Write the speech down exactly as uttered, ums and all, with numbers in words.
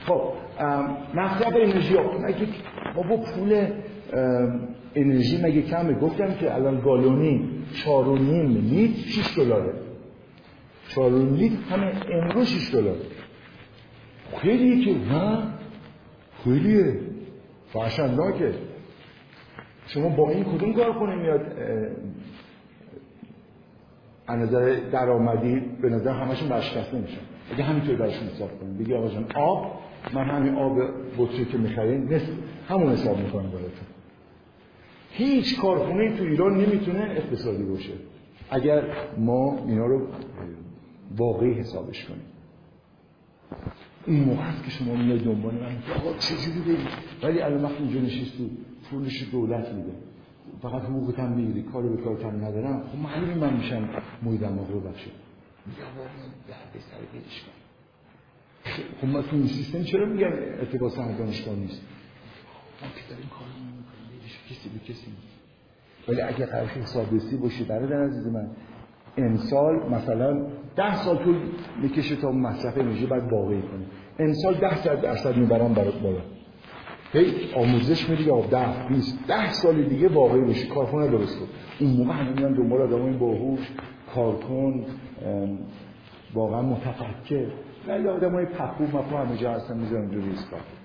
خب مصرف انرژی ها مگه بابا پول انرژی مگه کمه؟ گفتم که الان گالونی چهار و نیم لیتر شش دلاره. چهار و نیم لیتر همه امروز شش دلار. خیلیه که نه خیلیه فحشناکه. شما با این کدوم کارخونه میاد از نظر درآمدی به نظر همشون برشکسته میشن؟ اگه همینطور براشون حساب کنیم بگی آقا جان آب، من همین آب بطری که میخرین نصف همون حساب میکنم براتون. هیچ کارخونه تو ایران نمیتونه اقتصادی باشه اگر ما اینا رو واقعی حسابش کنیم. این موقع هست که شما میاد دنبال من آقا چجوری بگید، ولی الان وقتی اینجا نشستی پولش دولت میده، فقط حقوقت هم میگیری، کارو به کارت هم ندارم، خب معلومه من میشم موی دماغ رو بخشه میگم واقعا به سر پیدش کن. خب ما تو این سیستم چرا میگن ارتباط سهم دانشگاه نیست؟ ما که داریم کارو میکنیم هیچ کسی به کسی نیست. ولی اگه قرار حسابرسی باشه برادر عزیز من، امسال مثلا ده سال طول میکشه تا مصرف انرژی باید واقعی کنه. امسال ده درصد میبرن برات بالا. هی آموزش میدی یا ده بیست ده سال دیگه واقعی بشه، کارخونه درست کن. اون موقع همه میان دنبال آدمای باهوش، کارکن، واقعا متفکر. ولی آدمای پخو مفهوم همه جا هستن میذارن جو ریسک.